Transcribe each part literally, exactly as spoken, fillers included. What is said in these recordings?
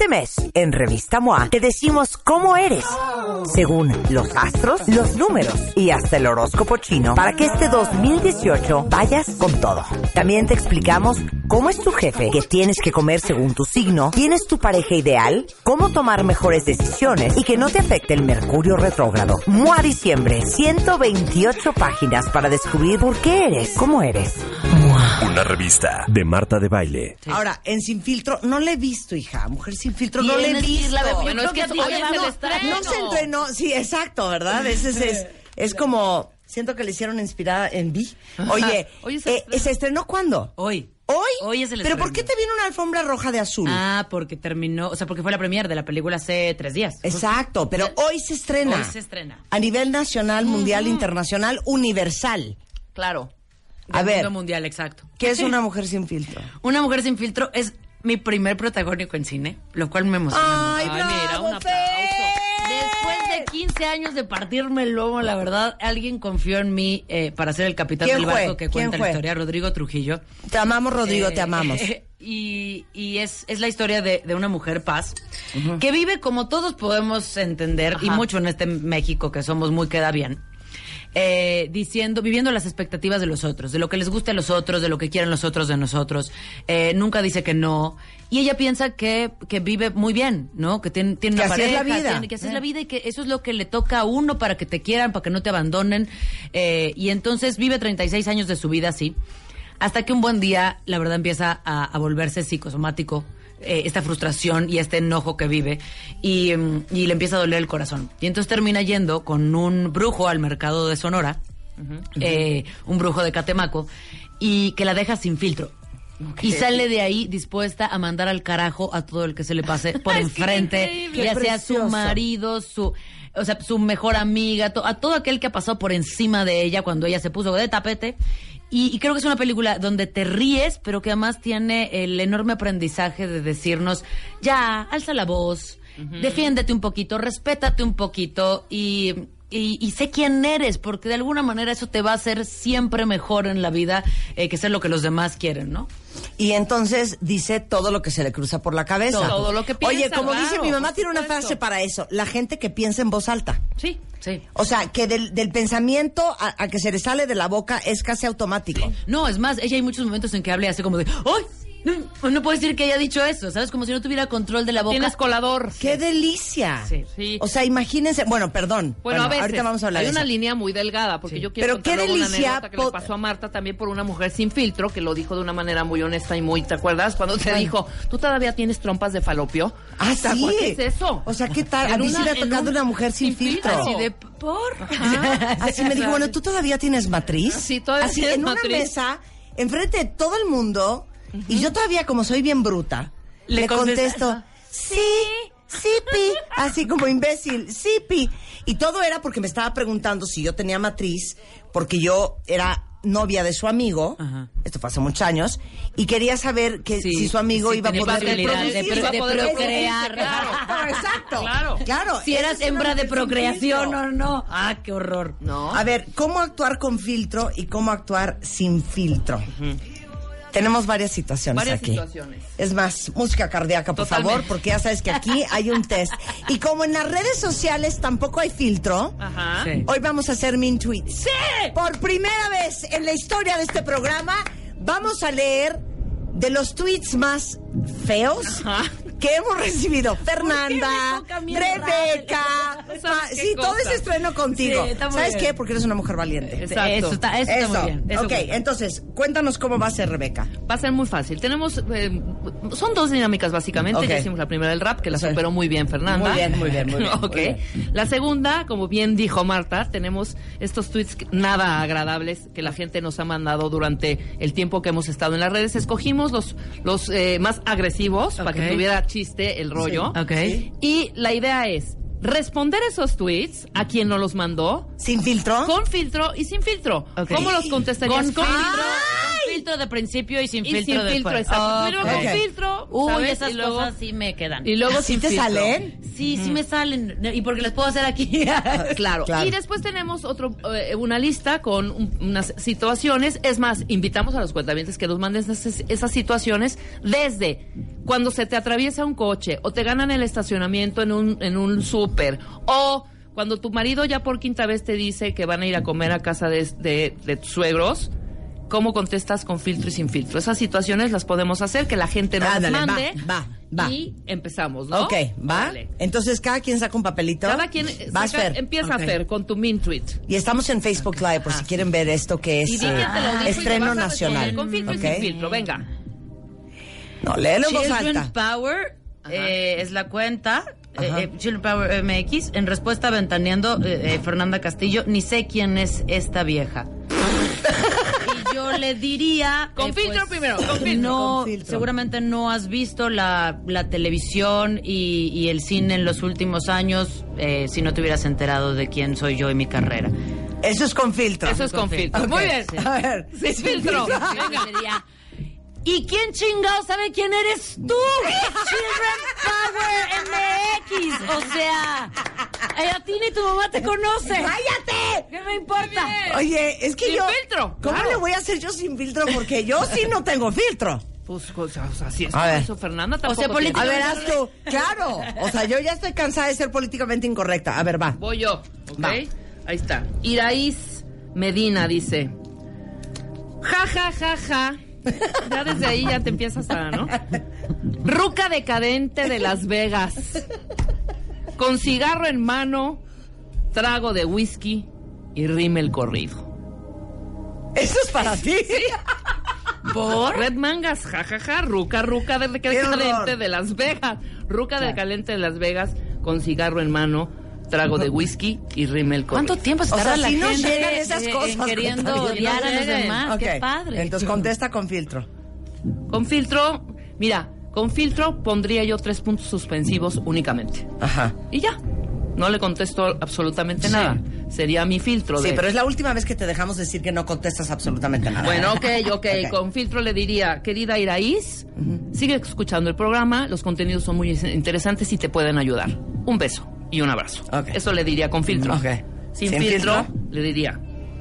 Este mes, en Revista M O A, te decimos cómo eres, según los astros, los números y hasta el horóscopo chino, para que este dos mil dieciocho vayas con todo. También te explicamos cómo es tu jefe, qué tienes que comer según tu signo, quién es tu pareja ideal, cómo tomar mejores decisiones y que no te afecte el Mercurio retrógrado. M O A Diciembre, ciento veintiocho páginas para descubrir por qué eres, cómo eres. M O A. Una revista de Marta de Baile. Sí. Ahora, en Sin Filtro, no le he visto, hija. Mujer Sin Filtro, no le he visto. Bueno, es que hoy es el estreno. No se entrenó, sí, exacto, ¿verdad? Ese es, es, es como, siento que le hicieron inspirada en Vi. Oye, Hoy es eh, ¿se estrenó cuándo? Hoy. ¿Hoy? Hoy es el ¿Pero estreno. por qué te viene una alfombra roja de azul? Ah, porque terminó, o sea, porque fue la premier de la película hace tres días. Exacto, pero hoy se estrena. Hoy se estrena. A nivel nacional, mundial, uh-huh. internacional, universal. Claro. A Del ver. mundo mundial, exacto. ¿Qué es Una Mujer Sin Filtro? Una Mujer Sin Filtro es mi primer protagónico en cine, lo cual me emociona. Ay, Ay, bravo, mira, un aplauso. Después de quince años de partirme el lomo, la verdad, alguien confió en mí eh, para ser el capitán ¿Quién del fue? barco que ¿Quién cuenta fue? la historia, Rodrigo Trujillo. Te amamos, Rodrigo, Eh, te amamos. eh, y y es, es la historia de, de una mujer paz, uh-huh. que vive como todos podemos entender, Ajá. y mucho en este México que somos muy queda bien. Eh, diciendo, viviendo las expectativas de los otros, de lo que les guste a los otros, de lo que quieren los otros de nosotros. Eh, nunca dice que no. Y ella piensa que, que vive muy bien, ¿no? Que tiene, tiene Que una así es pareja, la vida. tiene- que así Eh. es la vida y que eso es lo que le toca a uno para que te quieran, para que no te abandonen. Eh, y entonces vive treinta y seis años de su vida así, hasta que un buen día, la verdad, empieza a, a volverse psicosomático. Eh, esta frustración y este enojo que vive y, mm, y le empieza a doler el corazón. Y entonces termina yendo con un brujo al mercado de Sonora, uh-huh. eh, un brujo de Catemaco, y que la deja sin filtro. Okay. Y sale de ahí dispuesta a mandar al carajo a todo el que se le pase por enfrente, ya sea su marido, su... O sea, su mejor amiga, to- a todo aquel que ha pasado por encima de ella cuando ella se puso de tapete. Y, y creo que es una película donde te ríes, pero que además tiene el enorme aprendizaje de decirnos, ya, alza la voz, uh-huh. defiéndete un poquito, respétate un poquito y... Y, y sé quién eres, porque de alguna manera eso te va a hacer siempre mejor en la vida eh, que ser lo que los demás quieren, ¿no? Y entonces dice todo lo que se le cruza por la cabeza. Todo, todo lo que piensa. Oye, como claro, dice mi mamá, por tiene una supuesto. frase para eso. La gente que piensa en voz alta. Sí. Sí. O sea, que del, del pensamiento a, a que se le sale de la boca es casi automático. No, es más, ella hay muchos momentos en que habla así como de, ¡ay! No, no puedo decir que haya dicho eso, ¿sabes? Como si no tuviera control de la boca. Tienes colador. ¡Qué delicia! Sí. Sí. O sea, imagínense... Bueno, perdón. Bueno, a veces ahorita vamos a hablar hay de una eso. línea muy delgada, porque Sí. yo quiero Pero qué contar luego una delicia anécdota que po- le pasó a Marta también por una mujer sin filtro, que lo dijo de una manera muy honesta y muy, ¿te acuerdas? Cuando te Ay. dijo, ¿tú todavía tienes trompas de falopio? Ah, ¿Te acuerdas? sí. ¿Qué es eso? O sea, ¿qué tal? En A mí sí una- me ha en tocado un- una mujer sin, sin filtro. filtro. Así de, ¿por? Así me dijo, bueno, ¿tú todavía tienes matriz? Sí, todavía Así, tienes en una matriz. mesa, enfrente de todo el mundo, uh-huh. y yo todavía, como soy bien bruta, le, Le contesto, contestas. sí, sí, pi, así como imbécil, sí, pi. Y todo era porque me estaba preguntando si yo tenía matriz, porque yo era novia de su amigo, Ajá. esto fue hace muchos años, y quería saber que Sí, si su amigo sí, iba a tenía poder posibilidad de reproducir. pro- Iba a de poder procrear. reproducirse, claro. Exacto. Claro. Claro. Si esa eras es una hembra de mujer sin procreación filtro. o no. Ah, qué horror. No. A ver, ¿cómo actuar con filtro y cómo actuar sin filtro? Uh-huh. Tenemos varias situaciones Varias aquí. situaciones. Es más, música cardíaca, por Totalmente. favor, porque ya sabes que aquí hay un test. Y como en las redes sociales tampoco hay filtro, Ajá. Sí. hoy vamos a hacer Mean Tweets. ¡Sí! Por primera vez en la historia de este programa, vamos a leer de los tweets más feos Ajá. que hemos recibido. Fernanda, toca a mí el Rebeca. ¿Sabes Ma- qué sí, todo cosa? ese estreno contigo. Sí, está muy ¿Sabes bien. qué? Porque eres una mujer valiente. Exacto. Eso está, eso está muy bien. Eso ok, cuenta. entonces, cuéntanos cómo va a ser, Rebeca. Va a ser muy fácil. Tenemos, eh, son dos dinámicas básicamente. Ok. Ya hicimos la primera del rap, que la Sí. superó muy bien Fernanda. Muy bien, muy bien, muy bien, muy Ok. bien. La segunda, como bien dijo Marta, tenemos estos tweets que- nada agradables que la gente nos ha mandado durante el tiempo que hemos estado en las redes. Escogimos los, los eh, más agresivos para Ok. que tuviera chiste el rollo. Sí. Ok. Sí. Y la idea es responder esos tweets a quien nos los mandó ¿Sin filtro? con filtro y sin filtro. Ok. ¿Cómo los contestarías? Con Con filtro. filtro. Con filtro de principio y sin Y filtro sin filtro, después. exacto. Primero Ok. con filtro, Uy, ¿sabes? esas Y luego- cosas sí me quedan. Y luego ¿Sí sin te filtro. salen? Sí, sí me salen. Y porque les puedo hacer aquí. Claro. Claro. Y después tenemos otro eh, una lista con un- unas situaciones. Es más, invitamos a los cuentavientes que nos manden esas, esas situaciones desde cuando se te atraviesa un coche o te ganan el estacionamiento en un, en un súper o cuando tu marido ya por quinta vez te dice que van a ir a comer a casa de, de, de tus suegros. ¿Cómo contestas con filtro y sin filtro? Esas situaciones las podemos hacer, que la gente nos Ándale, va, mande. va, va. Y empezamos, ¿no? Ok, ¿va? Vale. Entonces cada quien saca un papelito. Cada quien eh, Vas, saca- Fer. empieza Ok. a Fer con tu mean tweet. Y estamos en Facebook Live por si quieren ver esto que es Y di quién te lo eh, dijo y te estreno vas a nacional. responder con filtro ¿Ok? y sin filtro, venga. No, léelo en voz Children's alta. Power Ajá. eh, es la cuenta. eh, Ajá. eh, Children's Power M X. En respuesta, ventaneando eh, eh, Fernanda Castillo. Ni sé quién es esta vieja. Y yo le diría. Con eh, filtro pues, primero, con filtro. No, Con filtro. seguramente no has visto la, la televisión y, y el cine en los últimos años eh, si no te hubieras enterado de quién soy yo y mi carrera. Eso es con filtro. Eso es con filtro. Ok. Muy bien. A ver. Sin filtro. Venga. Diría, ¿y quién chingado sabe quién eres tú? Children's Power M X. O sea, eh, a ti ni tu mamá te conoce. ¡Cállate! ¿Qué me importa? Oye, es que Sin yo... filtro, ¿Cómo claro. le voy a hacer yo sin filtro? Porque yo sí no tengo filtro. Pues, o sea, o sea, si es A por ver. eso, Fernanda O sea, tampoco política- A tiene- ver, haz tú. Claro. O sea, yo ya estoy cansada de ser políticamente incorrecta. A ver, va. Voy yo, ¿ok? Va. Ahí está. Iraíz Medina dice... Ja, ja, ja, ja. Ya desde ahí ya te empiezas a, ¿no? Ruca decadente de Las Vegas. Con cigarro en mano, trago de whisky y rime el corrido. Eso es para ti. Por Red Mangas, jajaja, ja, ja, ruca, ruca del Qué horror. caliente de Las Vegas. Ruca del caliente de Las Vegas, con cigarro en mano, trago de whisky y rime el corrido. ¿Cuánto tiempo se O tarda sea, la sí nos gente llegan esas eh, en cosas, queriendo cuentavientes. odiar a los Lleguen. demás? Ok, Qué padre. Entonces contesta con filtro. Con filtro, mira, con filtro pondría yo tres puntos suspensivos únicamente. Ajá. Y ya. No le contesto absolutamente Sí. nada. Sería mi filtro Sí, de... pero es la última vez que te dejamos decir que no contestas absolutamente nada. Bueno, ok, ok. Ok. Con filtro le diría, querida Iraíz, sigue escuchando el programa, los contenidos son muy interesantes y te pueden ayudar. Un beso y un abrazo. Ok. Eso le diría con filtro. Ok. Sin, ¿Sin filtro, filtro? le diría,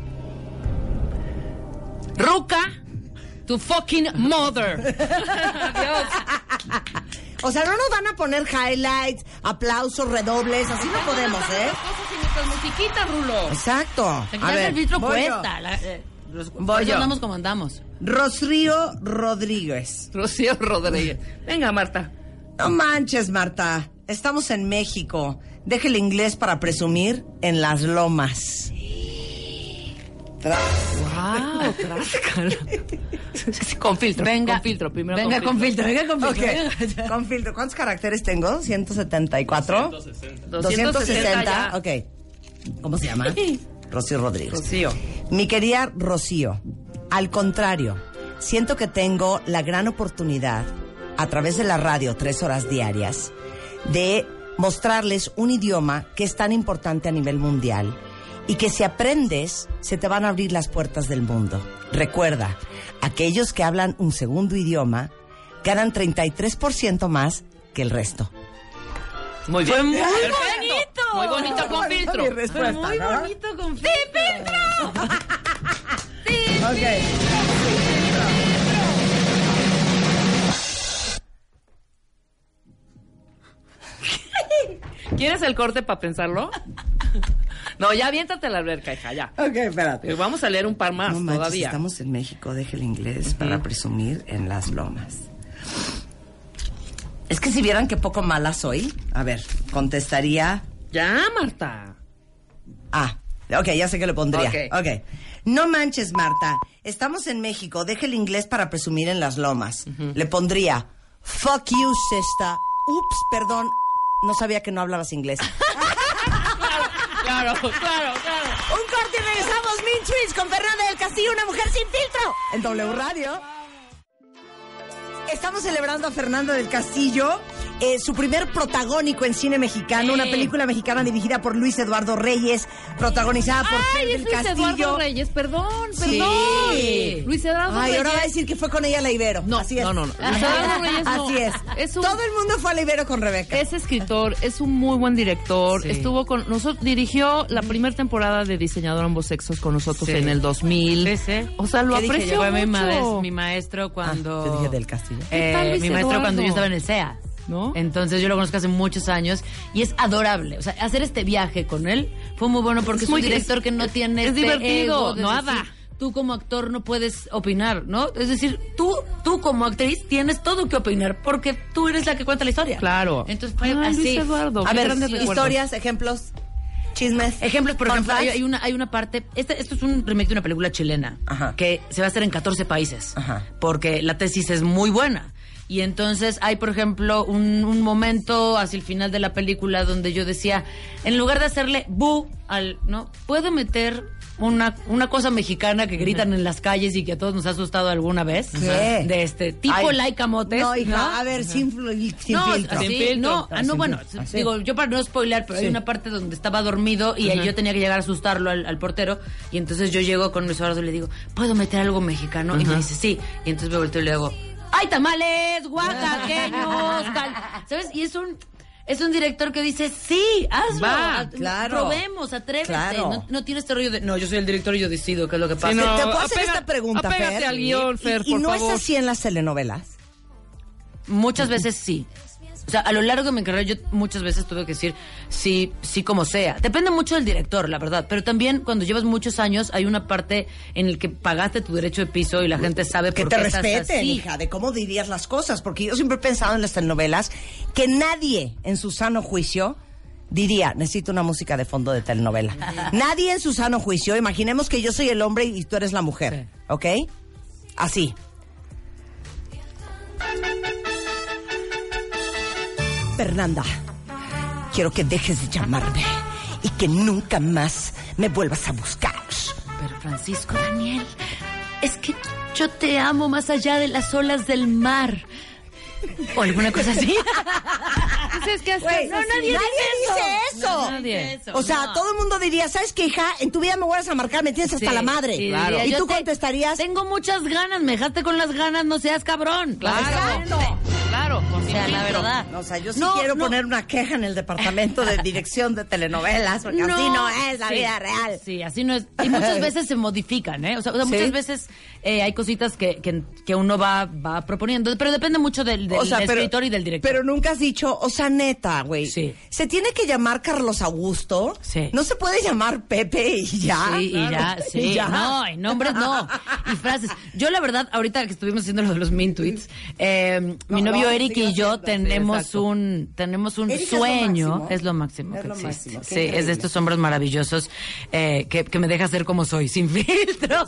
Ruca, tu fucking mother. Adiós. O sea, no nos van a poner highlights, aplausos, redobles, así no podemos, ¿eh? Cosas y nuestras musiquitas, Rulo. Exacto. A Quitarse ver, el filtro voy yo. cuesta. La- eh, los, Voy por eso yo. andamos como andamos. Rocío Rodríguez. Rocío Rodríguez. Venga, Marta. No manches, Marta. Estamos en México. Deje el inglés para presumir en las lomas. Tra- Wow, tráscala. Con filtro. Venga. Con filtro, primero Venga con filtro. con filtro, venga con filtro. Ok, con filtro. ¿Cuántos caracteres tengo? ¿ciento setenta y cuatro? doscientos sesenta ya. Ok. ¿Cómo se llama? Rocío Rodríguez. Rocío. Mi querida Rocío, al contrario, siento que tengo la gran oportunidad, a través de la radio, tres horas diarias, de mostrarles un idioma que es tan importante a nivel mundial y que si aprendes, se te van a abrir las puertas del mundo. Recuerda, aquellos que hablan un segundo idioma ganan treinta y tres por ciento más que el resto. Muy bien. Fue muy Perfecto. bonito. Muy bonito con Muy filtro. bonita mi respuesta, Fue muy ¿no? bonito con filtro. Ok. ¿Quieres el corte para pensarlo? No, ya aviéntate a la alberca, hija, ya. Ok, espérate. Pero vamos a leer un par más No manches, todavía. estamos en México, deje el inglés para presumir en las lomas. Es que si vieran qué poco mala soy, a ver, contestaría... Ya, Marta. Ah, ok, ya sé que le pondría. Ok. Ok. No manches, Marta, estamos en México, deje el inglés para presumir en las lomas. Le pondría, fuck you, sister. Ups, perdón, no sabía que no hablabas inglés. Claro, claro, claro. Un corte y regresamos, Mean Tweets con Fernanda del Castillo, una mujer sin filtro, en W Radio. Estamos celebrando a Fernanda del Castillo eh, su primer protagónico en cine mexicano, Sí. una película mexicana dirigida por Luis Eduardo Reyes, protagonizada por Ay, Fer es del Luis Castillo. Eduardo Reyes, perdón, Sí. perdón. Luis Eduardo Ay, Reyes. ahora va a decir que fue con ella a la Ibero. No, Así es. no, no, no. Luis Eduardo Reyes no. Así es. Es un- Todo el mundo fue a la Ibero con Rebeca. Es escritor, es un muy buen director. Sí. Estuvo con nosotros, dirigió la primera temporada de Diseñador Ambos Sexos con nosotros Sí. en el dos mil. Sí, sí. O sea, lo ¿Qué dije aprecio yo? Fue mi, mucho. maes- mi maestro cuando... Ah, te dije del Castillo. ¿Qué Eh, tal, Luis mi maestro Eduardo? cuando yo estaba en el C E A. ¿No? Entonces yo lo conozco hace muchos años y es adorable. O sea, hacer este viaje con él fue muy bueno porque Es es, muy- un director que no tiene es este divertido, ego de nada. decir, tú como actor no puedes opinar, ¿no? Es decir, tú tú como actriz tienes todo que opinar porque tú eres la que cuenta la historia. Claro. Entonces fue Ay, Luis así. Eduardo, A qué ver, grandes recuerdos. historias, ejemplos, chismes. Ejemplos, por fun ejemplo, hay, facts. hay una, hay una parte, este, esto es un remake de una película chilena, Ajá. que se va a hacer en catorce países, Ajá. porque la tesis es muy buena. Y entonces hay, por ejemplo, un, un momento hacia el final de la película donde yo decía, en lugar de hacerle bu al, ¿no? Puedo meter una, una cosa mexicana que gritan en las calles y que a todos nos ha asustado alguna vez. ¿Qué? De este tipo Ay, Laika Motes. No, hija, ¿no? a ver, sin, flu- sin no, filtro. así, Sin filtro. no, ah, no, Sin bueno, filtro. Así. digo, yo para no spoiler, pero Sí. hay una parte donde estaba dormido y yo tenía que llegar a asustarlo al, al portero y entonces yo llego con Luis Eduardo y le digo, ¿puedo meter algo mexicano? Y me dice, sí, y entonces me volteo y le hago, ¡ay, tamales, oaxaqueños! tal! ¿Sabes? Y es un... Es un director que dice, sí, hazlo, Va, a- claro. probemos, atrévete. Claro. No, no tiene este rollo de, no, yo soy el director y yo decido qué es lo que pasa. Sí, no. Te puedo hacer apega- esta pregunta, apégate Fer. al guión, Fer, y, y por no favor. es así en las telenovelas. Muchas veces sí. O sea, a lo largo de mi carrera yo muchas veces tuve que decir sí, sí como sea. Depende mucho del director, la verdad. Pero también cuando llevas muchos años hay una parte en el que pagaste tu derecho de piso y la gente sabe Que por te qué estás respeten, así. hija, de cómo dirías las cosas. Porque yo siempre he pensado en las telenovelas que nadie en su sano juicio diría, necesito una música de fondo de telenovela. Nadie en su sano juicio. Imaginemos que yo soy el hombre y tú eres la mujer. Sí. ¿Ok? Así. Fernanda, quiero que dejes de llamarme y que nunca más me vuelvas a buscar. Pero Francisco Daniel, es que yo te amo más allá de las olas del mar. O alguna cosa así. Entonces, ¿qué haces? Güey, No, nadie, nadie dice eso. No, nadie. O sea, No. todo el mundo diría, ¿sabes qué, hija? En tu vida me vuelves a marcar, me tienes hasta Sí, la madre. sí, Claro. diría, Y yo tú te- contestarías, Tengo muchas ganas, me dejaste con las ganas, no seas cabrón. Claro, Exacto. claro. O sea, la verdad. o sea, yo sí No, quiero no. poner una queja en el departamento de dirección de telenovelas, porque así no es la Sí, vida real. Sí, así no es. Y muchas veces se modifican, ¿eh? O sea, o sea, ¿Sí? muchas veces eh, hay cositas que, que, que uno va, va proponiendo, pero depende mucho del, del, O sea, del pero- escritor y del director. Pero nunca has dicho, o sea, neta, güey. Sí. ¿Se tiene que llamar Carlos Augusto? Sí. ¿No se puede llamar Pepe y ya? Sí, y ya, sí. Y ya. No, y nombres no. Y frases. Yo, la verdad, ahorita que estuvimos haciendo lo de los mean tweets, eh, mi No, novio no, Eric sigue y yo haciendo, sí, tenemos exacto. un tenemos un Eric es lo sueño. máximo. Es lo máximo Es que lo existe. máximo, qué Sí, es increíble. de estos hombres maravillosos eh, que, que me deja ser como soy, sin filtro.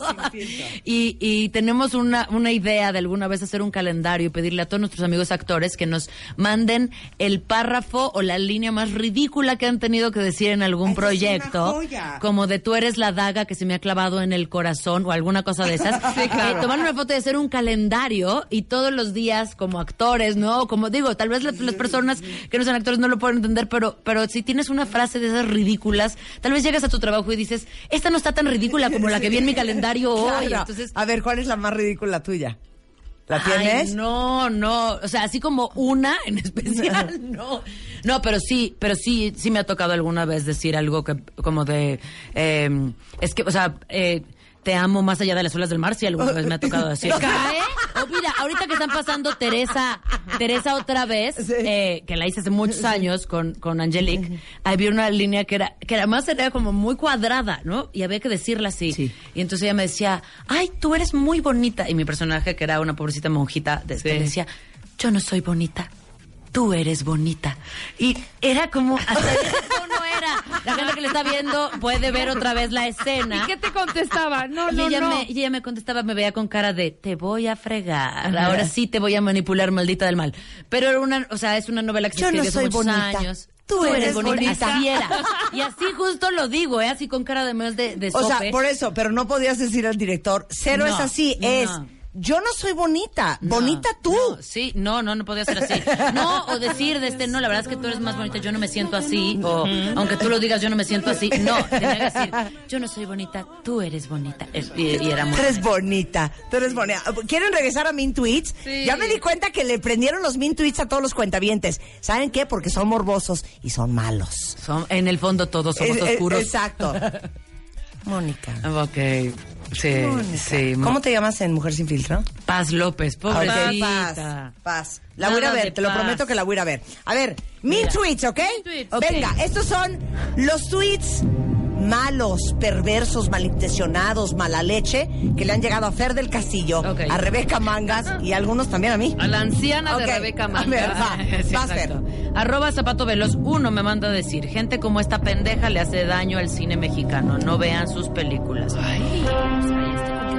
y, y tenemos una, una idea de alguna vez hacer un calendario y pedirle a todos nuestros amigos actores que nos manden el párrafo o la línea más ridícula que han tenido que decir en algún Ay, eso es una proyecto, joya. como de tú eres la daga que se me ha clavado en el corazón o alguna cosa de esas. Sí, claro. Eh, tomar una foto y hacer un calendario y todos los días como actores, ¿no? Como digo, tal vez la- las personas que no son actores no lo pueden entender, pero, pero si tienes una frase de esas ridículas, tal vez llegas a tu trabajo y dices, esta no está tan ridícula como la que vi en mi calendario hoy. Claro. Entonces, A ver, ¿cuál es la más ridícula tuya? ¿La ay, tienes? no, no, o sea, así como una en especial, no. No, pero sí, pero sí, sí me ha tocado alguna vez decir algo que, como de, eh, es que, o sea, eh, te amo más allá de las olas del mar, si alguna vez me ha tocado decir. ¿Cae? Oh, mira, ahorita que están pasando Teresa, Teresa otra vez, Sí. eh, que la hice hace muchos años con, con Angelique, había una línea que era, que además era como muy cuadrada, ¿no? Y había que decirla así. Sí. Y entonces ella me decía, ay, tú eres muy bonita. Y mi personaje, que era una pobrecita monjita, de- Sí. que le decía, yo no soy bonita. Tú eres bonita. Y era como, hasta ese tono era. La gente que le está viendo puede ver otra vez la escena. ¿Y qué te contestaba? No, Y no, ella, no. Me, y ella me contestaba, me veía con cara de, te voy a fregar, ahora sí te voy a manipular, maldita del mal. Pero era una, o sea, es una novela que se Yo no escribió hace soy muchos bonita. años. Tú eres bonita. Así era. Y así justo lo digo, ¿eh? Así con cara de más de, de O sea, sope. por eso, pero no podías decir al director, cero No, es así, no. es yo no soy bonita, No, bonita tú. no, sí, no, no, no podía ser así. No, o decir de este, no, la verdad es que tú eres más bonita, yo no me siento así. O, aunque tú lo digas, yo no me siento así. No, tenía que decir, yo no soy bonita, tú eres bonita. Es- Y, y era muy... Tú eres bonita, tú eres bonita. ¿Quieren regresar a Mean Tweets? Sí. Ya me di cuenta que le prendieron los Mean Tweets a todos los cuentavientes. ¿Saben qué? Porque son morbosos y son malos. Son- en el fondo todos somos Eh, eh, oscuros. exacto. Mónica. Ok, sí, Mónica. sí. ¿Cómo te llamas en Mujer Sin Filtro? Paz López, Ok, pobrecita. Paz, Paz. La voy a ir a Nada ver, de te lo paz. prometo que la voy a ir a ver. A ver, Mean Mira. Tweets, ¿ok? Tweets. Ok. Venga, estos son los tweets malos, perversos, malintencionados, mala leche, que le han llegado a Fer del Castillo, Ok. a Rebeca Mangas y a algunos también a mí. A la anciana Ok, de Rebeca a Mangas. ver, va. Sí, Vas, exacto. Fer. Arroba Zapato Veloz uno me manda a decir, gente como esta pendeja le hace daño al cine mexicano, no vean sus películas. Ay, ay, este con qué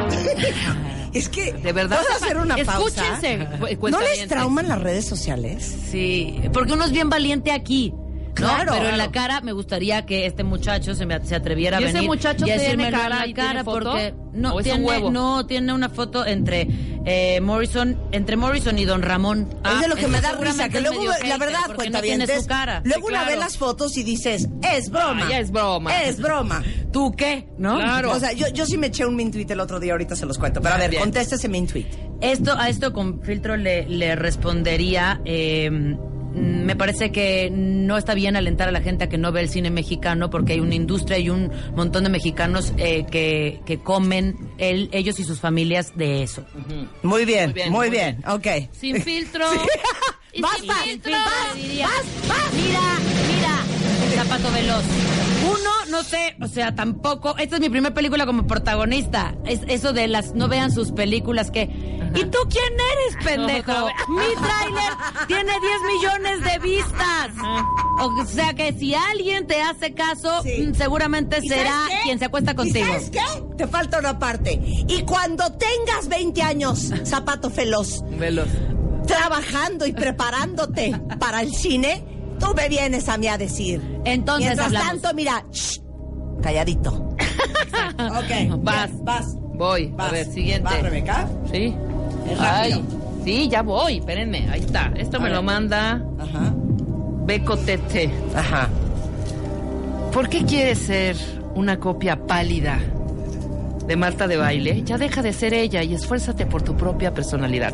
moral. Es que, De verdad. ¿puedo hacer una pausa? Escúchense. cu- ¿No les cuentavientes. trauman las redes sociales? Sí, porque uno es bien valiente aquí. ¿no? Claro. Pero en la Claro. cara me gustaría que este muchacho se, me, se atreviera a ¿Y ese venir muchacho y a tiene decírmelo en cara la y tiene cara foto? porque no ¿O es un tiene huevo? no tiene una foto entre eh, Morrison entre Morrison y Don Ramón. es de lo que me da Seguramente risa, que es luego, medio la hater, verdad, porque no tiene cuentavientes, su cara. luego Sí, una claro. ve las fotos y dices, es broma. Ah, ya es broma. Es broma. ¿Tú qué? ¿No? Claro. O sea, yo, yo sí me eché un mean tweet el otro día, ahorita se los cuento. Pero a ver, Bien. contesta ese mean tweet. Esto, a esto con filtro le, le respondería, eh, mm, me parece que no está bien alentar a la gente a que no ve el cine mexicano porque hay una industria y un montón de mexicanos eh, que, que comen el, ellos y sus familias de eso. Muy bien, muy Muy bien, bien, muy bien. ok. Sin filtro. Y Vas, sin vas, filtro. vas, Le diría, vas, vas. Mira, mira, Zapato Veloz. Uno, no sé, o sea, tampoco. Esta es mi primera película como protagonista. Es eso de las no vean sus películas que. ¿Y tú quién eres, pendejo? Otra vez. Mi tráiler tiene diez millones de vistas. O sea que si alguien te hace caso, Sí. mm, seguramente ¿Y será sabes qué? quien se acuesta ¿Y contigo. sabes qué? Te falta una parte. Y cuando tengas veinte años, zapato veloz, Veloz. trabajando y preparándote para el cine, tú me vienes a mí a decir. Entonces Mientras hablamos. tanto, mira, shh, calladito. Ok. Vas. ya, vas. Voy. Vas. A ver, siguiente. ¿Vas, Rebeca? Sí. Es rápido. Ay, sí, ya voy. Espérenme. Ahí está. Esto A me ver. lo manda Ajá. Beco Tete. Ajá. ¿Por qué quieres ser una copia pálida de Marta de Baile? Ya deja de ser ella y esfuérzate por tu propia personalidad.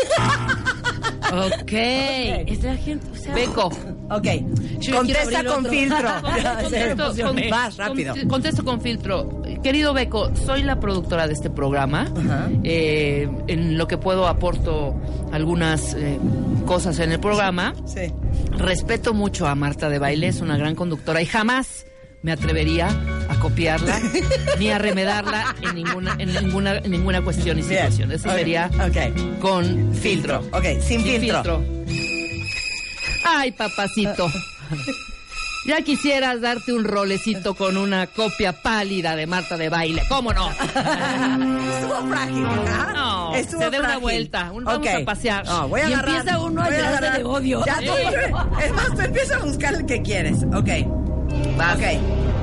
Ok. Es la gente. O sea, Ok. Beco. Yo quiero Contesta abrir con otro. filtro. Contesto, Se con- emocionó. Vas, rápido. con- contesto con filtro. Querido Beco, soy la productora de este programa. Ajá. Eh, en lo que puedo aporto algunas eh, cosas en el programa. Sí. Respeto mucho a Marta de Baile, es una gran conductora y jamás me atrevería a copiarla ni a remedarla en ninguna en ninguna en ninguna cuestión y Bien. situación. Eso Ok. sería Ok. con filtro. Ok, sin filtro. Ay, papacito. Ya quisieras darte un rolecito con una copia pálida de Marta de Baile. ¿Cómo no? Estuvo frágil, ¿verdad? No, Estuvo se dé una frágil. vuelta, un- vamos Ok. a pasear. No, voy a Y agarrar, empieza uno a voy llenarse agarrar. de odio. Ya, tú, es más, tú empieza a buscar el que quieres. Ok. Vas. Ok.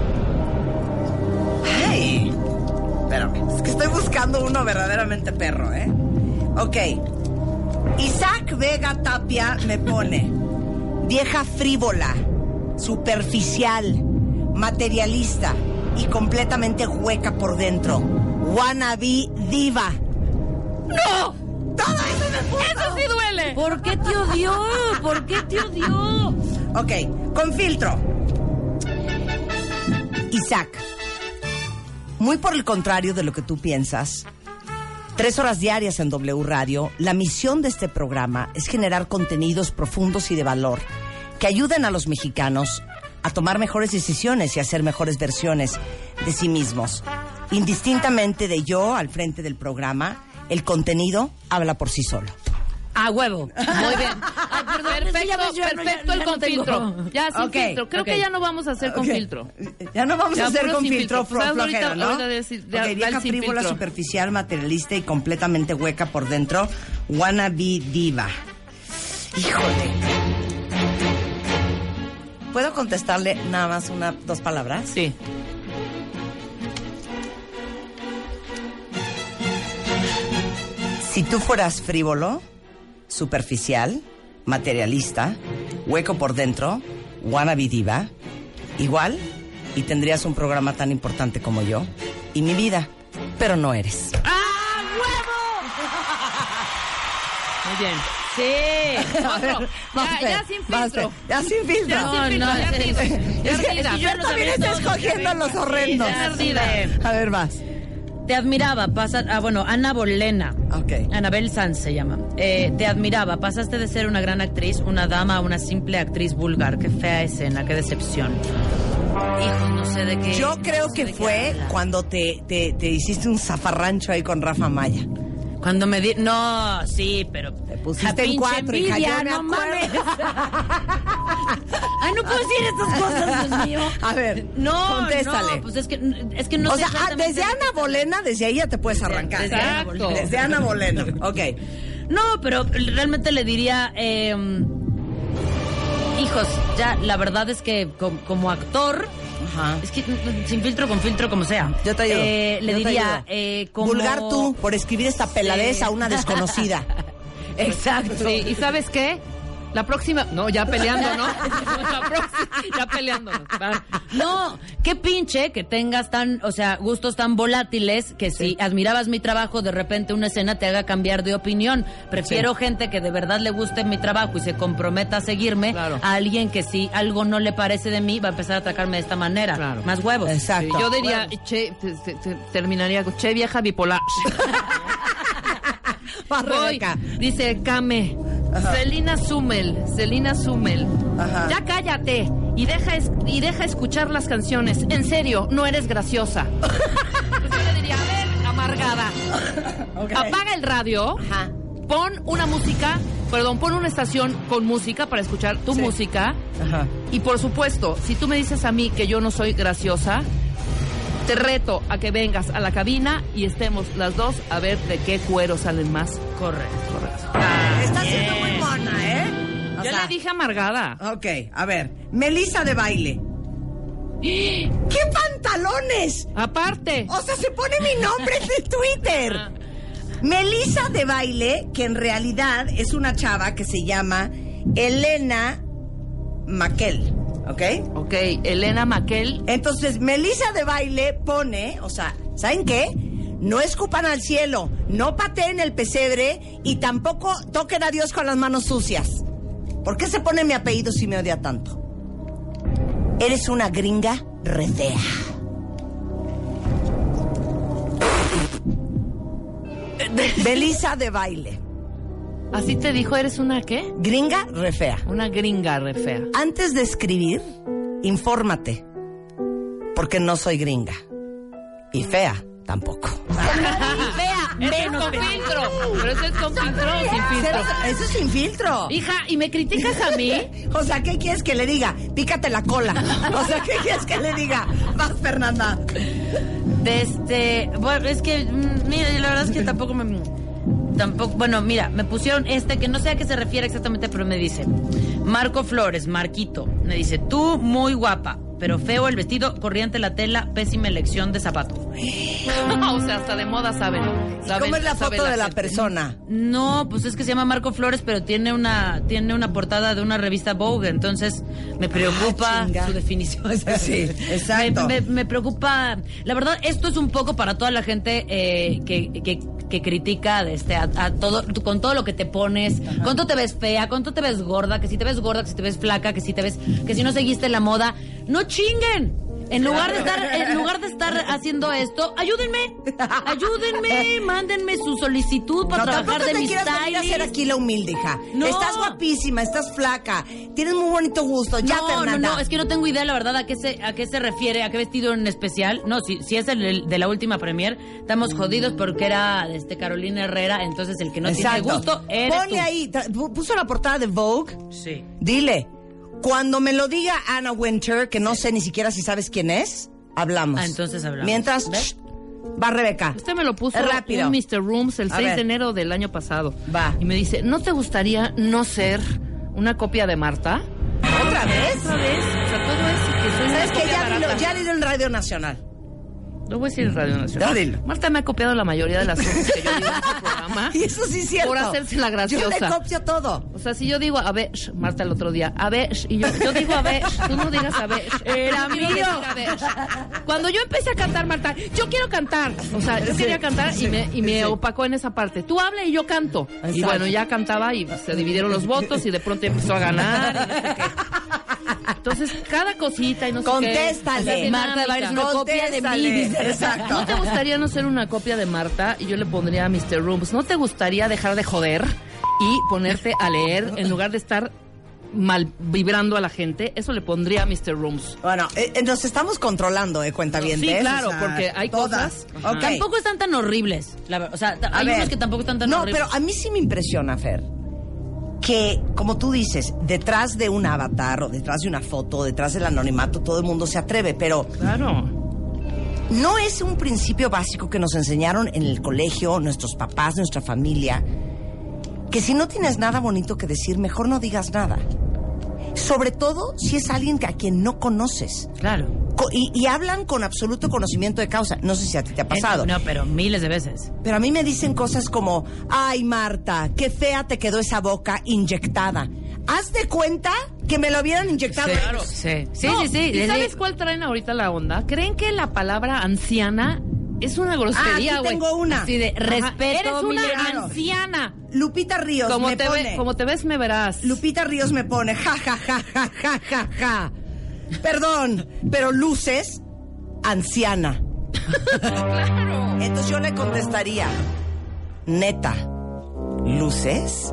Ay. Espérame. Es que estoy buscando uno verdaderamente perro, ¿eh? Ok. Isaac Vega Tapia me pone: vieja frívola, superficial, materialista y completamente hueca por dentro. Wannabe diva. ¡No! ¡Todo eso me puso! ¡Eso sí duele! ¿Por qué te odió? ¿Por qué te odió? Ok, con filtro. Isaac, muy por el contrario de lo que tú piensas, tres horas diarias en W Radio, la misión de este programa es generar contenidos profundos y de valor que ayuden a los mexicanos a tomar mejores decisiones y a hacer mejores versiones de sí mismos. Indistintamente de yo al frente del programa, el contenido habla por sí solo. A huevo. Muy bien. Ay, perdón, es que perfecto, ya ves, yo ya no- perfecto ya- el ya no con tengo. filtro. Ya sin Ok, filtro. Creo ok. que ya no vamos a hacer con Ok. filtro. Ya no vamos Ya, a hacer puro con sin filtro, filtro. flo- Pues ahorita- flojera, ¿no? ahorita decir- ya, Ok, dale vieja sin frívola, filtro. superficial, materialista y completamente hueca por dentro. Wannabe diva. Híjole. ¿Puedo contestarle nada más una, dos palabras? Sí. Si tú fueras frívolo, superficial, materialista, hueco por dentro, wannabe diva, igual, y tendrías un programa tan importante como yo y mi vida, pero no eres. ¡Ah, huevo! Muy bien. Sí. Otro. Ya, ya sin filtro. Ya sin filtro. Ya sin filtro, ya es- ardida. Es que, es que yo también estoy escogiendo los horrendos. Ya ardida. A ver, vas. Te admiraba, pasa, ah, bueno, Ana Bolena. Ok. Anabel Sanz se llama. Eh, te admiraba, pasaste de ser una gran actriz, una dama, a una simple actriz vulgar. Qué fea escena, qué decepción. Hijo, no sé de qué. Yo creo no sé que de qué fue habla. cuando te, te, te hiciste un zafarrancho ahí con Rafa Maya. Cuando me di... No, sí, pero... Te pusiste en cuatro, hija, yo me no acuerdo. mames. Ay, no puedo decir estas cosas, Dios mío. A ver, No, contéstale. no, pues es que, es que no o sé sea, ah, exactamente desde de qué Ana se Bolena, desde ahí ya te puedes Desde- arrancar. desde Ana Exacto. Bolena. Desde Ana Bolena, ok. No, pero realmente le diría, eh, hijos, ya la verdad es que com- como actor, Ajá. es que mm, sin filtro, con filtro, como sea. Yo te ayudo. Eh, le Yo te diría, ayudo. eh, como... Vulgar tú por escribir esta peladez Sí. a una desconocida. Exacto. Sí, ¿y sabes qué? La próxima... No, ya peleando, ¿no? La próxima... Ya peleándonos. Va. No, qué pinche que tengas tan, o sea, gustos tan volátiles que si admirabas mi trabajo, de repente una escena te haga cambiar de opinión. Prefiero gente que de verdad le guste mi trabajo y se comprometa a seguirme Claro. a alguien que si algo no le parece de mí va a empezar a atacarme de esta manera. Claro. Más huevos. Exacto. Sí, yo diría, che, te- te- te- terminaría con, che, vieja bipolar. Va, Voy. Rebeca. Dice Kame. Celina Sumel, Celina Sumel. Ajá. Ya cállate y deja es- y deja escuchar las canciones. En serio, no eres graciosa. Pues yo le diría, a ver, amargada. Ok. Apaga el radio. Ajá. Pon una música, perdón, pon una estación con música para escuchar tu Sí. música. Ajá. Y por supuesto, si tú me dices a mí que yo no soy graciosa, te reto a que vengas a la cabina y estemos las dos a ver de qué cuero salen más. Correcto. Está siendo muy mona, ¿eh? O Yo sea, le dije amargada. Ok, a ver. Melissa de baile. ¿Qué pantalones? Aparte. O sea, se pone mi nombre en el Twitter. Ah. Melissa de baile, que en realidad es una chava que se llama Elena Maquel, ¿ok? Ok, Elena Maquel. Entonces, Melissa de baile pone, o sea, ¿saben qué? No escupan al cielo, no pateen el pesebre y tampoco toquen a Dios con las manos sucias. ¿Por qué se pone mi apellido si me odia tanto? Eres una gringa re fea. Melissa de baile. ¿Así te dijo, eres una qué? Gringa re fea. Una gringa re fea. Antes de escribir, infórmate. Porque no soy gringa. Y fea tampoco. Fea, Ese es con filtro. Pero ese es con filtro o sin filtro. Eso es sin filtro. Hija, ¿y me criticas a mí? O sea, ¿qué quieres que le diga? Pícate la cola. O sea, ¿qué quieres que le diga? Vas, Fernanda. De este, bueno, es que, mm, mira, la verdad es que tampoco me... Tampoco, bueno, mira, me pusieron este, que no sé a qué se refiere exactamente, pero me dice, Marco Flores, Marquito, me dice, tú muy guapa, pero feo el vestido, corriente la tela, pésima elección de zapato. O sea, hasta de moda saben. saben ¿Cómo es la sabe foto de la gente. persona? No, pues es que se llama Marco Flores, pero tiene una tiene una portada de una revista Vogue, entonces me preocupa Ah, chinga. su definición. Sí, exacto. Me, me- me preocupa, la verdad, esto es un poco para toda la gente eh, que, que, que critica de este, a, a todo, con todo lo que te pones, cuánto te ves fea, cuánto te ves gorda, que si te ves gorda, que si te ves flaca, que si te ves, que si no seguiste la moda, no chinguen. En lugar de estar, en lugar de estar haciendo esto, ayúdenme, ayúdenme, mándenme su solicitud para No, trabajar tampoco de te mi quieras venir a hacer stylist. aquí la humilde, hija. No. Estás guapísima, estás flaca, tienes muy bonito gusto. Ya, no, Fernanda. no, no, es que no tengo idea, la verdad, a qué se, a qué se refiere, a qué vestido en especial. No, si, si es el, el de la última premier, estamos jodidos porque era este Carolina Herrera, entonces el que no Exacto. tiene gusto eres Ponle tú. ahí, tra- pu- puso la portada de Vogue. Sí. Dile, cuando me lo diga Anna Wintour, que no sé ni siquiera si sabes quién es, hablamos. Ah, entonces hablamos. Mientras, ¿Ves? shh, va Rebeca. Usted me lo puso Rápido. un mister Rooms el A seis ver. de enero del año pasado. Va. Y me dice, ¿no te gustaría no ser una copia de Marta? ¿Otra vez? ¿Otra vez? O sea, todo es que soy una ¿Sabes qué? copia Ya dilo, barata. ya dilo en Radio Nacional. Lo voy a decir en Radio Nacional. Ya dilo. Marta me ha copiado la mayoría de las cosas que yo digo en este programa. Y eso sí es cierto. Por hacerse la graciosa. Yo le copio todo. O sea, si yo digo a ver, Marta el otro día, a ver, y yo, yo digo a ver, tú no digas a ver. Era mío. A ver. Cuando yo empecé a cantar, Marta, yo quiero cantar. O sea, yo Sí, quería cantar sí, y me, y me sí. opacó en esa parte. Tú habla y yo canto. Y Exacto. bueno, ya cantaba y se dividieron los votos y de pronto empezó a ganar. Y no sé qué. Entonces, cada cosita y no sé Contéstale. qué. Esa Marta de Baile es una dinámica. copia de mí. Contéstale. dice. Exacto. ¿No te gustaría no ser una copia de Marta? Y yo le pondría a mister Rooms. ¿No te gustaría dejar de joder y ponerte a leer en lugar de estar mal vibrando a la gente? Eso le pondría a mister Rooms. Bueno, eh, eh, nos estamos controlando, ¿eh? Cuentavientes. Sí, claro, o sea, porque hay todas. cosas. Ok. Tampoco están tan horribles. La ver- o sea, A hay ver. unos que tampoco están tan no, horribles. pero a mí sí me impresiona, Fer, que, como tú dices, detrás de un avatar o detrás de una foto, detrás del anonimato, todo el mundo se atreve, pero Claro. no es un principio básico que nos enseñaron en el colegio, nuestros papás, nuestra familia, que si no tienes nada bonito que decir, mejor no digas nada. Sobre todo si es alguien a quien no conoces. Claro. Co- Y, y hablan con absoluto conocimiento de causa. No sé si a ti te ha pasado. Eh, No, pero miles de veces. Pero a mí me dicen cosas como, ay, Marta, qué fea te quedó esa boca inyectada. Haz de cuenta que me lo hubieran inyectado. Sí, ellos. sí, sí, No, sí, sí. ¿Y Es sabes de- cuál traen ahorita la onda? ¿Creen que la palabra anciana es una Ah, grosería, aquí güey? tengo una. Así de Ajá, respeto. Eres una milenial. anciana. Lupita Ríos Como me te, pone... ve- como te ves, me verás. Lupita Ríos me pone, ja, ja, ja, ja, ja, ja, ja. Perdón, pero luces, anciana. Claro. Entonces yo le contestaría, neta, ¿luces?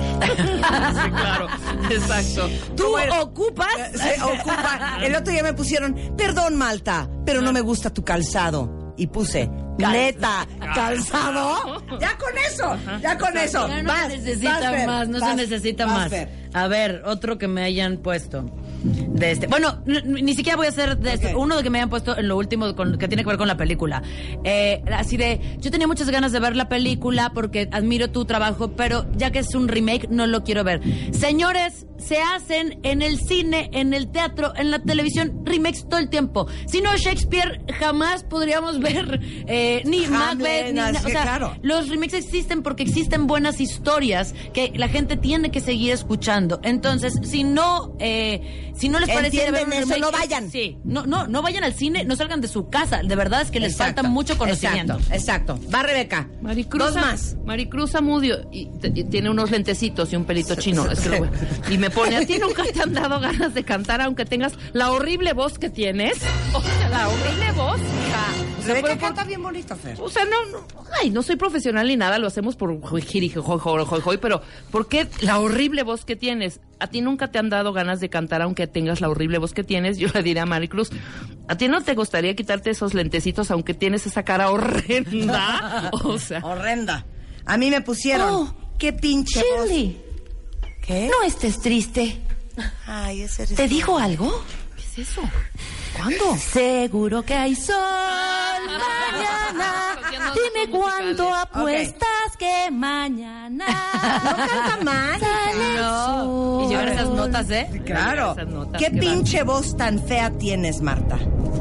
Sí, claro. Exacto. Tú ¿Cómo era? ocupas. Se ocupa. El otro día me pusieron, perdón, Malta, pero no me gusta tu calzado. Y puse, neta, calzado. Ya con eso, ya con eso. Ya no Vas, se necesita vas, Fer, más, no vas, se necesita vas, más. Fer. A ver, otro que me hayan puesto. De este. Bueno, n- n- ni siquiera voy a hacer de este. Ok. Uno de que me hayan puesto en lo último con- que tiene que ver con la película. Eh, así de, yo tenía muchas ganas de ver la película porque admiro tu trabajo, pero ya que es un remake, no lo quiero ver. Señores, se hacen en el cine, en el teatro, en la televisión, remakes todo el tiempo. Si no, Shakespeare jamás podríamos ver eh, ni Hamlet, Macbeth, ni así na- o que sea, claro. los remakes existen porque existen buenas historias que la gente tiene que seguir escuchando. Entonces, si no, eh, si no les parece ¿Entienden ver un eso? remake, No vayan. Sí, no, no, no vayan al cine, no salgan de su casa. De verdad es que les Exacto, falta mucho conocimiento. Exacto, exacto. Va, Rebeca. Maricruz, Dos más. Maricruz Amudio y, te- y tiene unos lentecitos y un pelito chino. Es que lo voy- y me pone, ¿a ti nunca te han dado ganas de cantar aunque tengas la horrible voz que tienes? O sea, la horrible voz. hija. O sea, Rebeca pero por- canta bien bonito, Fer. O sea, no, no, ay, no soy profesional ni nada, lo hacemos por jirijojojojojoy, pero ¿por qué la horrible voz que tienes? ¿A ti nunca te han dado ganas de cantar aunque tengas la horrible voz que tienes? Yo le diré a Maricruz, ¿a ti no te gustaría quitarte esos lentecitos aunque tienes esa cara horrenda? O sea, Horrenda. A mí me pusieron, Oh, qué pinche voz. Shirley, ¿Qué? no estés triste. Ay, ese eres ¿Te tú. dijo algo? ¿Qué es eso? ¿Cuándo? Seguro que hay sol mañana. Haciendo Dime datos cuándo musicales. apuestas que mañana. No canta mal. Sale el sol. Y llevar esas notas, ¿eh? Claro. Esas notas, ¿Qué qué pinche voz tan fea tienes, Marta?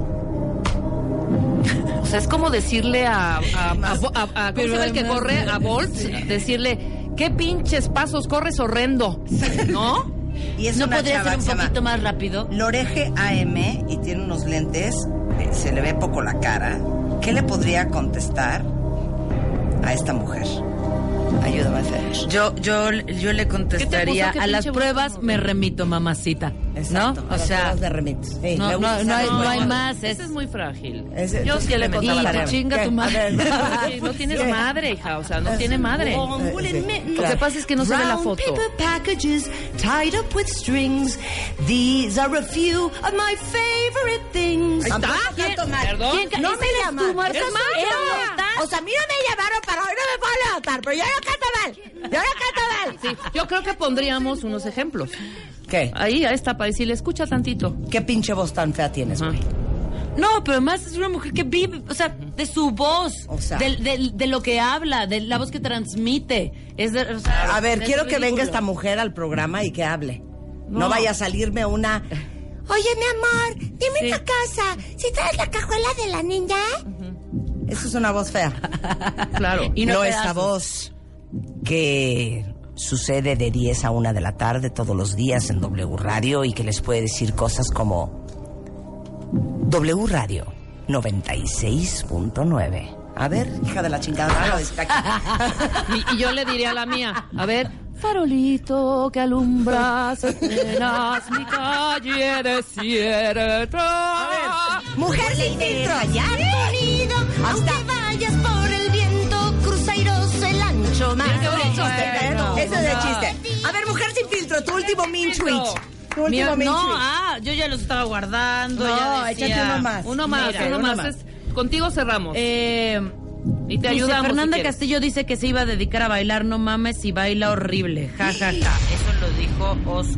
O sea, es como decirle a... a, a, a- a- ¿Cómo se llama el que además- corre? A Bolt. Decirle, ¿qué pinches pasos corres horrendo? ¿No? Y es ¿No una podría chava ser un que se llama poquito más rápido? Loreje A M y tiene unos lentes, eh, se le ve poco la cara. ¿Qué le podría contestar a esta mujer? Ayúdame, Fer. Yo, yo, yo le contestaría, ¿Qué a las pinche pruebas voz? me remito, mamacita. Exacto, ¿No? a O las sea, pruebas de remix. Sí, no, me no, gusta no hay, esa no hay respuesta. más. Ese Es, es muy frágil. Ese- Yo tú sí le me contaba y la tu verdad. chinga ¿Qué? tu madre. A ver. Sí, no tienes ¿Qué? madre, hija. O sea, no tiene madre. Eh, sí, Lo que pasa es que no se ve la foto. Paper packages tied up with strings. These are a few of my favorite things. Ahí está. Canto mal. Perdón. ¿Quién- No esa me eres llaman. tú, Marta? Esa soy ¿Eres yo. Marta? O sea, a mí no me llamaron para hoy, no me puedo levantar, pero yo no canto mal. Yo no canto mal. Sí, yo creo que pondríamos unos ejemplos. ¿Qué? Ahí, a esta, para decirle, escucha tantito. ¿Qué pinche voz tan fea tienes, güey? No, pero además es una mujer que vive, o sea, de su voz, O sea. del- del- de, lo que habla, de la voz que transmite. Es de- o sea, A ver, es quiero que ridículo. venga esta mujer al programa y que hable. No, No. vaya a salirme una... Oye, mi amor, dime Sí. una cosa. ¿Si traes la cajuela de la niña? Esa es una voz fea. Claro. Y no, no esta voz que sucede de diez a una de la tarde todos los días en W Radio y que les puede decir cosas como W Radio noventa y seis punto nueve. A ver, hija de la chingada. y, y yo le diría a la mía, a ver, farolito que alumbras apenas mi calle desierta. A ver, mujer sin filtro. Allá unido, aunque vayas por el viento, cruzairos el ancho mar. Ese es el chiste, Bueno, ese es el chiste. A ver, mujer sin filtro, tu último mean tweet. Tu último Mira, mean no, tweet. ah, yo ya los estaba guardando. No, ya decía, échate uno más. Uno más, Mira, uno uno más. más. Es- contigo cerramos. Eh, y te dice, ayudamos. Fernanda si quieres. Castillo dice que se iba a dedicar a bailar, no mames, y baila horrible. Ja, ja, ja. Eso lo dijo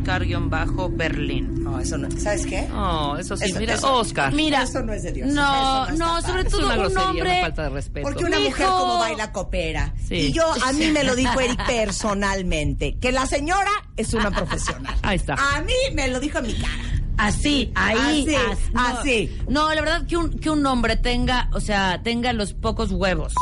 Oscar-Berlín. No, eso no. ¿Sabes qué? Oh, eso sí, Eso- mira, eso- Oscar. Mira, Eso no es de Dios. No, Eso no no, está sobre padre. Es todo una un grosería, hombre. una falta de respeto. Porque una Mijo. mujer como baila coopera. Sí. Y yo, a mí me lo dijo Eric personalmente, que la señora es una profesional. Ahí está. A mí me lo dijo en mi cara. Así, ahí, Así, as- no, así. No, la verdad que un, que un hombre tenga, o sea, tenga los pocos huevos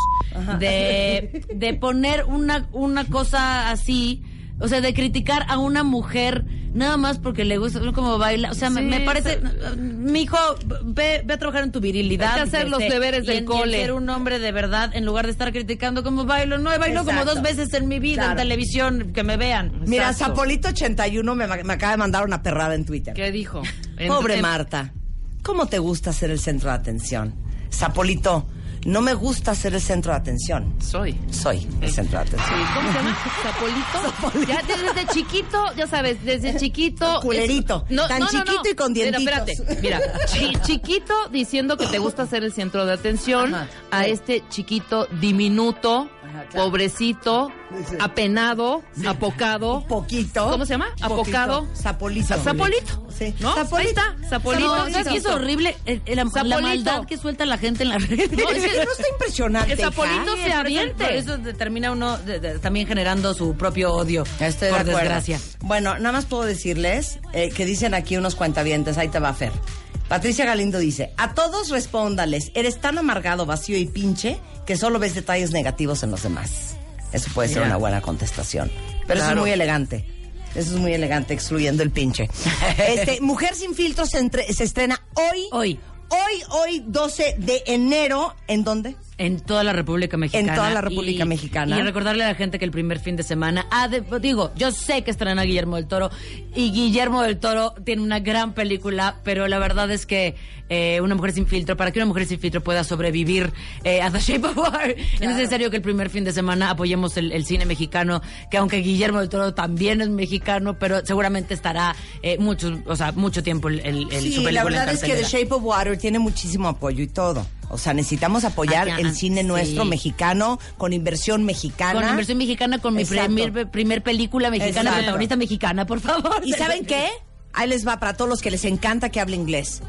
de, de poner una, una cosa así, o sea, de criticar a una mujer nada más porque le gusta como baila. O sea, me, Sí, me parece, pero- mi hijo, ve, ve a trabajar en tu virilidad. Hay que hacer los este, deberes y del en- y en cole. ser un hombre de verdad en lugar de estar criticando como bailo. No, he bailado como Exacto. dos veces en mi vida Claro. en televisión, que me vean. Mira, Exacto. Zapolito ochenta y uno me, me acaba de mandar una perrada en Twitter. ¿Qué dijo? En- Pobre en- Marta, ¿cómo te gusta ser el centro de atención? Zapolito, no me gusta ser el centro de atención. Soy. Soy el centro de atención. Sí, ¿cómo se llama? ¿Zapolito? Ya desde chiquito, ya sabes, desde chiquito. Culerito, tan chiquito y con Mira, dientitos. espérate, mira, chi- chiquito diciendo que te gusta ser el centro de atención, Ajá, a sí. este chiquito diminuto, Ajá, claro. pobrecito, Sí. apenado, apocado. Poquito. ¿Cómo se llama? Poquito. Apocado. Zapolito. Zapolito. Sí. ¿No? Zapolito. Ahí está, Zapolito. No, Zapolito. ¿sabes qué es horrible? El- el- la, la Zapolito. maldad que suelta la gente en la red. No, es que no está impresionante. Que Zapolito hija. se aviente. Por eso de- termina uno de- de- también generando su propio odio. Estoy por de acuerdo. desgracia. Bueno, nada más puedo decirles eh, que dicen aquí unos cuentavientes, ahí te va Fer. Patricia Galindo dice, a todos respóndales, eres tan amargado, vacío y pinche que solo ves detalles negativos en los demás. Eso puede ser Mira. una buena contestación. Pero eso Claro. es muy elegante. Eso es muy elegante, excluyendo el pinche. Este, Mujer sin filtros se, entre- se estrena hoy. Hoy. Hoy, hoy, doce de enero. ¿En dónde? En toda la República Mexicana. En toda la República Mexicana. Y recordarle a la gente que el primer fin de semana, ha de- digo, yo sé que estrena Guillermo del Toro y Guillermo del Toro tiene una gran película, pero la verdad es que eh, Una mujer sin filtro, para que una mujer sin filtro pueda sobrevivir eh, a The Shape of Water, es necesario que el primer fin de semana apoyemos el, el cine mexicano, que aunque Guillermo del Toro también es mexicano, pero seguramente estará eh, mucho, o sea, mucho tiempo el, el, el- Sí, su película la en verdad es que The cartelera. Shape of Water tiene muchísimo apoyo y todo. O sea, necesitamos apoyar Ah, ya, el cine sí. nuestro mexicano con inversión mexicana. Con inversión mexicana, con mi Exacto. primer, primer película mexicana, Exacto. protagonista mexicana, por favor. ¿Y saben qué? Ahí les va para todos los que les encanta que hable inglés.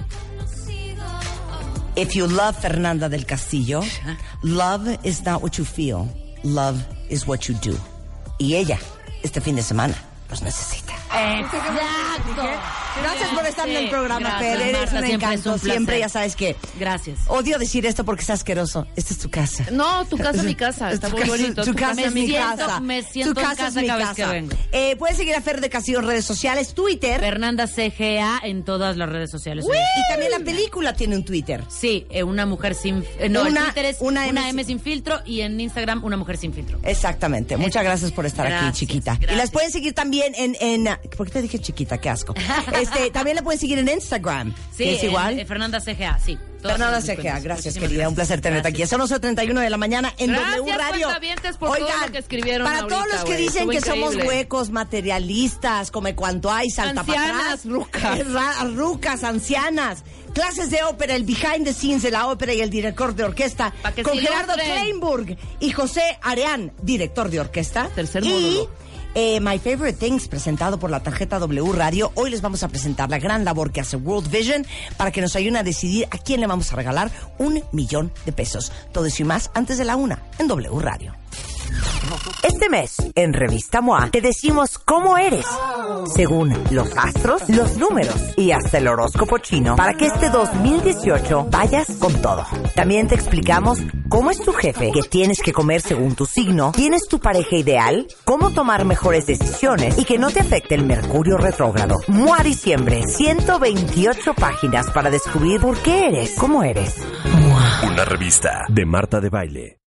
If you love Fernanda del Castillo, love is not what you feel, love is what you do. Y ella, este fin de semana, los necesita. Exacto. Gracias por estar en el Sí, programa, gracias, Fer. Eres Marta, un siempre es encanto. un placer. Siempre, ya sabes que Gracias. odio decir esto porque es asqueroso. Esta es tu casa. No, tu casa, mi casa. Está Tu muy casa- bonito. Tu casa me es mi siento- casa. me siento Tu en casa es casa mi cada vez que casa. vengo. Eh, puedes seguir a Fer de Castillo en redes sociales, Twitter. Fernanda C G A en todas las redes sociales. Y también la película tiene un Twitter. Sí, eh, una mujer sin... eh, no, Una- el Twitter es una una, M M, sin filtro y en Instagram una mujer sin filtro. Exactamente. Muchas gracias por estar Gracias, aquí, chiquita. Y gracias. las pueden seguir también en, en... ¿Por qué te dije chiquita? Qué asco. Este, también la pueden seguir en Instagram. Sí, que es en- igual. eh, Fernanda C G A, sí. Todas Fernanda sus C G A, cuentas. gracias Muchísimas querida, un gracias. placer tenerte aquí. Gracias. Son las ocho treinta y uno de la mañana en Gracias, W Radio. cuentavientes, por todo lo que escribieron para todos ahorita, los que güey. dicen Estuvo que somos increíble. huecos, materialistas, come cuanto hay, salta para Ancianas, atrás. rucas. Eh, ra- rucas, ancianas. Clases de ópera, el behind the scenes de la ópera y el director de orquesta. Pa' que Con se Gerardo ilustren. Kleinburg y José Areán, director de orquesta. Tercer y, módulo. Eh, My Favorite Things, presentado por la tarjeta W Radio. Hoy les vamos a presentar la gran labor que hace World Vision para que nos ayuden a decidir a quién le vamos a regalar un millón de pesos. Todo eso y más antes de la una en W Radio. Este mes, en Revista MOA, te decimos cómo eres, según los astros, los números y hasta el horóscopo chino, para que este dos mil dieciocho vayas con todo. También te explicamos cómo es tu jefe, qué tienes que comer según tu signo, quién es tu pareja ideal, cómo tomar mejores decisiones y que no te afecte el Mercurio retrógrado. MOA Diciembre, ciento veintiocho páginas para descubrir por qué eres, cómo eres. Una revista de Marta de Baile.